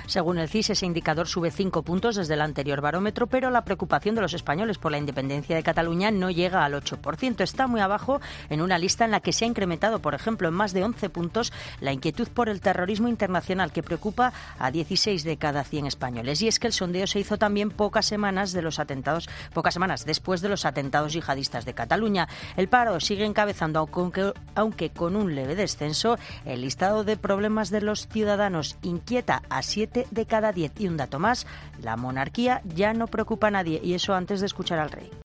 Según el CIS, ese indicador sube 5 puntos desde el anterior barómetro, pero la preocupación de los españoles por la independencia de Cataluña no llega al 8%. Está muy abajo en una lista en la que se ha incrementado, por ejemplo, en más de 11 puntos la inquietud por el terrorismo internacional, que preocupa a 16 de cada 100 españoles. Y es que el sondeo se hizo también pocas semanas después de los atentados yihadistas de Cataluña. El paro sigue encabezando, aunque con un leve descenso, el listado de problemas de los ciudadanos. Inquieta a 7 de cada 10. Y un dato más, la monarquía ya no preocupa a nadie, y eso antes de escuchar al rey.